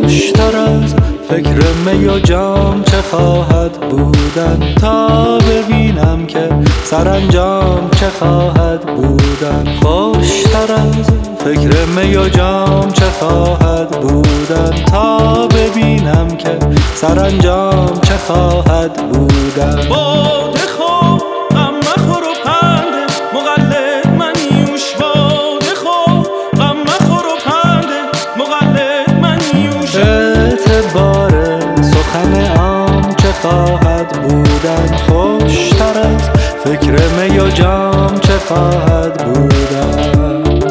خوشتر از فکر می و جام چه خواهد بودن، تا ببینم که سرانجام چه خواهد بودن. خوشتر از فکر می و جام چه خواهد بودن، تا ببینم که سرانجام چه خواهد بودن. باده خور غم مخور و پنده مقلد من نیوش، باده خور غم مخور و پنده مقلد من نیوش. اعتبار سخن عام چه خواهد بودن، خوشتر از فکر می و جام چه خواهد بودن.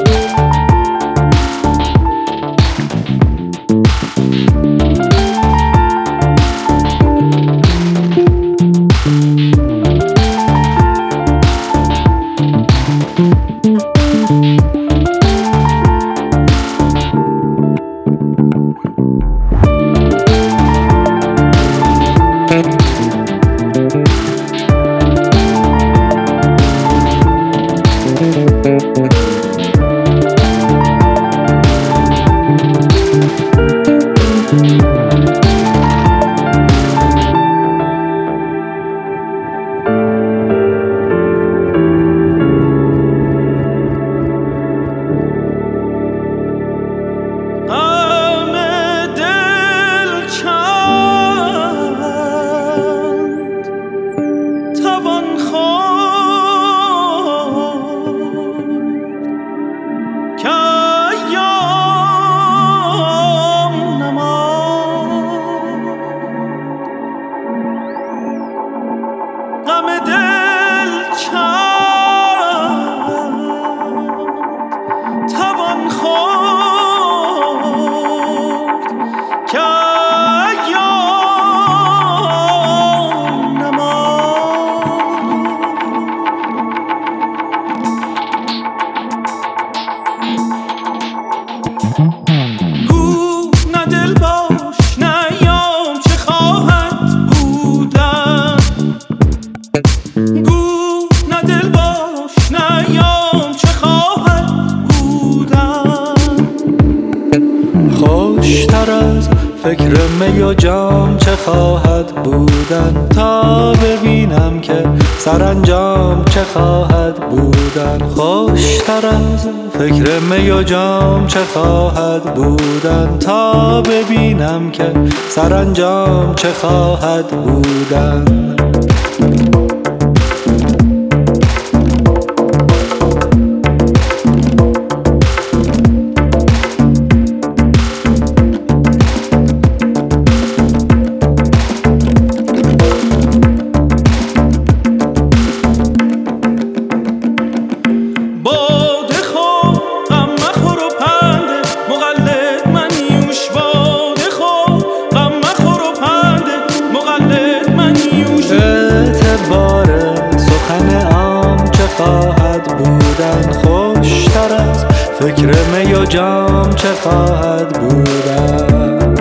غم دل چند توان خورد که ایام نماند. گو نه دل باش نه ایام چه خواهد بودن، گو نه دل باش نه ایام چه خواهد بودن. خوشتر از فکر می و جام چه خواهد بودن، تا ببینم که سرانجام چه خواهد بودن. خوشتر از فکر می و جام چه خواهد بودن، تا ببینم که سرانجام چه خواهد بودن. خواهد بودن خوشتر از فکر می و جام چه خواهد بودن.